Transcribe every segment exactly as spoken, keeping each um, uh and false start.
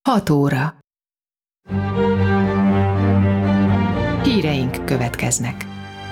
hat óra. Híreink következnek.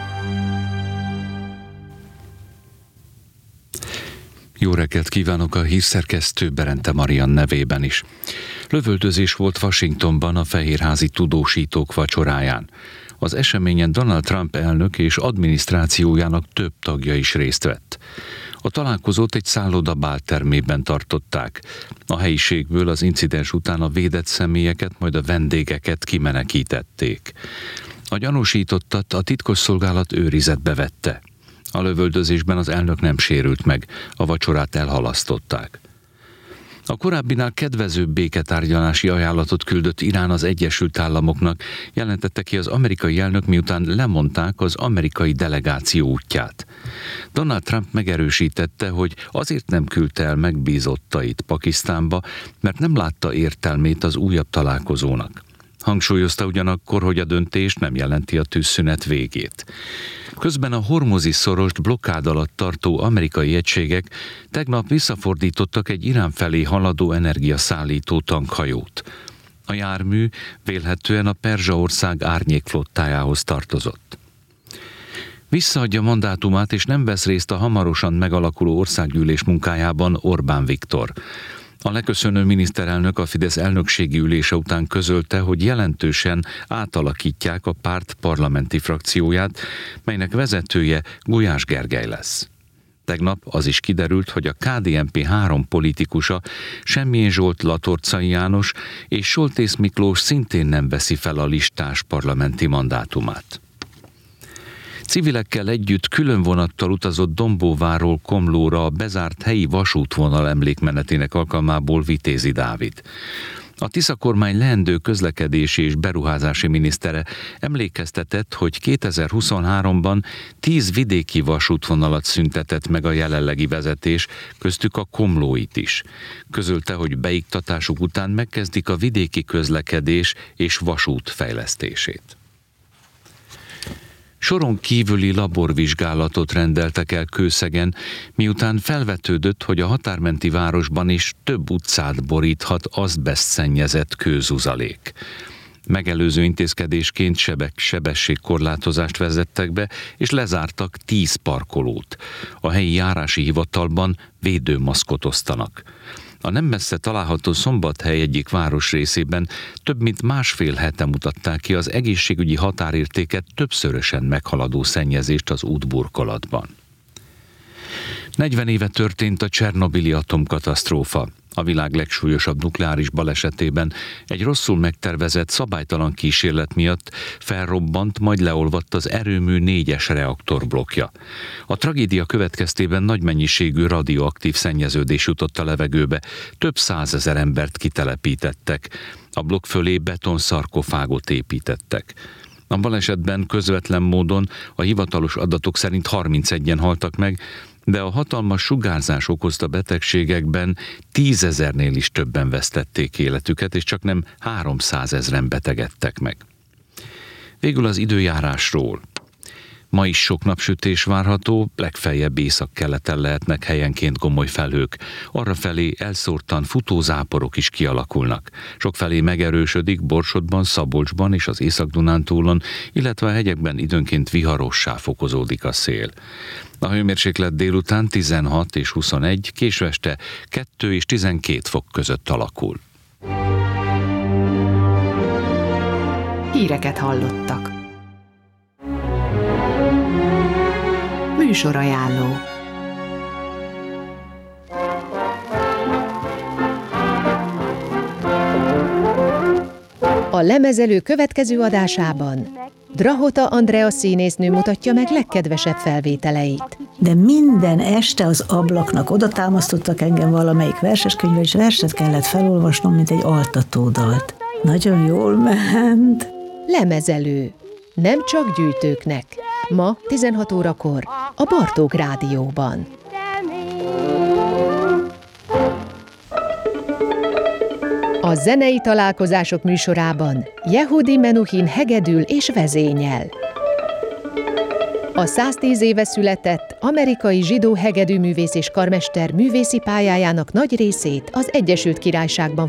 Jó reggelt kívánok a hírszerkesztő Berente Marian nevében is. Lövöldözés volt Washingtonban a fehérházi tudósítók vacsoráján. Az eseményen Donald Trump elnök és adminisztrációjának több tagja is részt vett. A találkozót egy szálloda báltermében tartották. A helyiségből az incidens után a védett személyeket, majd a vendégeket kimenekítették. A gyanúsítottat a titkosszolgálat őrizetbe vette. A lövöldözésben az elnök nem sérült meg, a vacsorát elhalasztották. A korábbinál kedvezőbb béketárgyalási ajánlatot küldött Irán az Egyesült Államoknak, jelentette ki az amerikai elnök, miután lemondták az amerikai delegáció útját. Donald Trump megerősítette, hogy azért nem küldte el megbízottait Pakisztánba, mert nem látta értelmét az újabb találkozónak. Hangsúlyozta ugyanakkor, hogy a döntés nem jelenti a tűzszünet végét. Közben a hormuzi szorost blokkád alatt tartó amerikai egységek tegnap visszafordítottak egy Irán felé haladó energiaszállító tankhajót. A jármű vélhetően a Perzsaország árnyékflottájához tartozott. Visszaadja mandátumát és nem vesz részt a hamarosan megalakuló országgyűlés munkájában Orbán Viktor. A leköszönő miniszterelnök a Fidesz elnökségi ülése után közölte, hogy jelentősen átalakítják a párt parlamenti frakcióját, melynek vezetője Gulyás Gergely lesz. Tegnap az is kiderült, hogy a ká dé en pé három politikusa, Semjén Zsolt, Latorcai János és Soltész Miklós szintén nem veszi fel a listás parlamenti mandátumát. Civilekkel együtt külön vonattal utazott Dombóváról Komlóra a bezárt helyi vasútvonal emlékmenetének alkalmából Vitézi Dávid. A Tisza kormány leendő közlekedési és beruházási minisztere emlékeztetett, hogy kétezer-huszonháromban tíz vidéki vasútvonalat szüntetett meg a jelenlegi vezetés, köztük a komlóit is. Közölte, hogy beiktatásuk után megkezdik a vidéki közlekedés és vasút fejlesztését. Soron kívüli laborvizsgálatot rendeltek el Kőszegen, miután felvetődött, hogy a határmenti városban is több utcát boríthat azbesztszennyezett kőzuzalék. Megelőző intézkedésként sebek, sebességkorlátozást vezettek be, és lezártak tíz parkolót. A helyi járási hivatalban védőmaszkot osztanak. A nem messze található Szombathely egyik városrészében több mint másfél hete mutatták ki az egészségügyi határértéket többszörösen meghaladó szennyezést az útburkolatban. negyven éve történt a csernobili atomkatasztrófa. A világ legsúlyosabb nukleáris balesetében egy rosszul megtervezett, szabálytalan kísérlet miatt felrobbant, majd leolvadt az erőmű négyes reaktorblokja. A tragédia következtében nagy mennyiségű radioaktív szennyeződés jutott a levegőbe, több százezer embert kitelepítettek. A blokk fölé betonszarkofágot építettek. A balesetben közvetlen módon a hivatalos adatok szerint harmincegyen haltak meg, de a hatalmas sugárzás okozta betegségekben tízezernél is többen vesztették életüket, és csak nem háromszázezren betegedtek meg. Végül az időjárásról. Ma is sok napsütés várható, legfeljebb északkeleten lehetnek helyenként gomoly felhők. Arrafelé elszórtan futózáporok is kialakulnak. Sokfelé megerősödik Borsodban, Szabolcsban és az Észak-Dunántúlon, illetve a hegyekben időnként viharossá fokozódik a szél. A hőmérséklet délután tizenhat és huszonegy, késő este kettő és tizenkét fok között alakul. Híreket hallottak. Műsorajánló. A Lemezelő következő adásában Drahota Andrea színésznő mutatja meg legkedvesebb felvételeit. De minden este az ablaknak oda támasztottak engem valamelyik verseskönyvvel, és verset kellett felolvasnom, mint egy altatódalt. Nagyon jól ment. Lemezelő. Nem csak gyűjtőknek. Ma tizenhat órakor a Bartók Rádióban. A zenei találkozások műsorában Yehudi Menuhin hegedül és vezényel. A száztíz éve született amerikai zsidó hegedűművész és karmester művészi pályájának nagy részét az Egyesült Királyságban